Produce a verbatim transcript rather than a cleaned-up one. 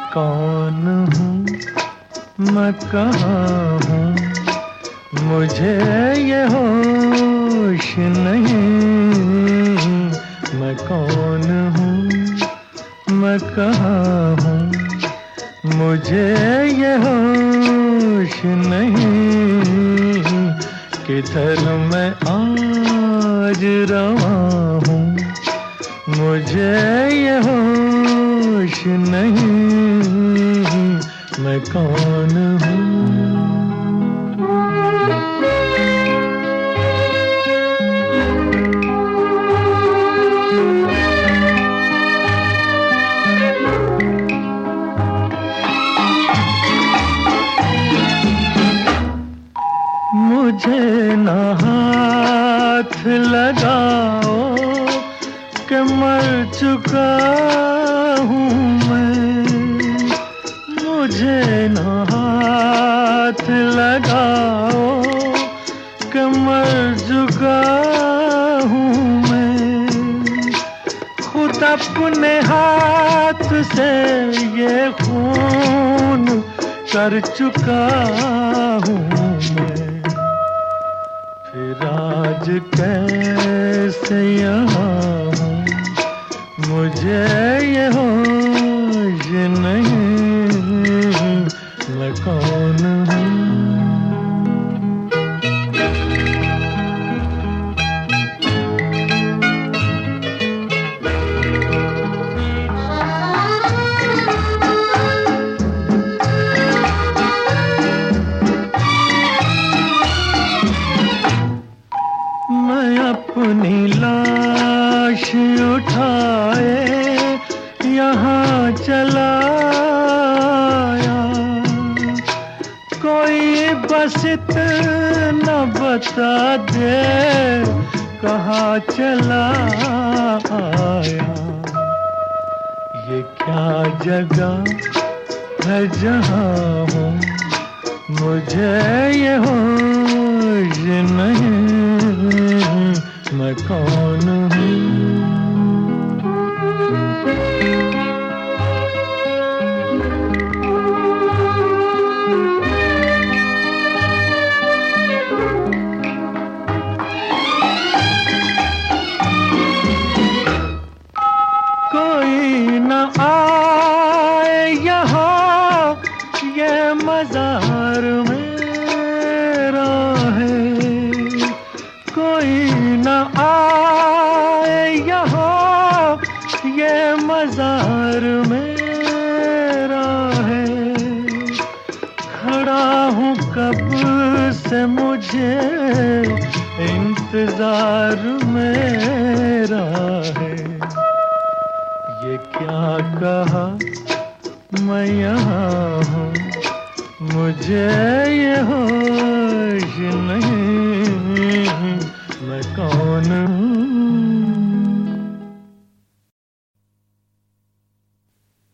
कौन हूँ, मैं कहाँ हूँ, मुझे ये होश नहीं। मैं कौन हूँ, मैं कहाँ हूँ, मुझे ये होश नहीं। किधर मैं आज रवा हूँ, मुझे ये होश नहीं। मैं कौन हूँ। मुझे न हाथ लगाओ कि मर चुका हूँ मैं। मुझे न हाथ लगाओ कि मर चुका हूँ मैं। खुद अपने हाथ से ये खून कर चुका हूँ मैं। फिर आज कैसे यहाँ हूँ, मुझे ये होश नहीं। मैं कौन हूँ। मैं अपनी लाश उठाए यहाँ चला आया। कोई बस इतना बता दे कहाँ चला आया। ये क्या जगह है जहाँ हूँ, मुझे ये होश नहीं। मैं कौन हूँ। कोई न आए यहाँ, ये मज़ार मेरा है। कोई न आए यहाँ, ये मज़ार मेरा है। खड़ा हूँ कब से मुझे इंतज़ार मेरा है। ये क्या कहा मैं यहाँ हूँ, मुझे ये होश नहीं।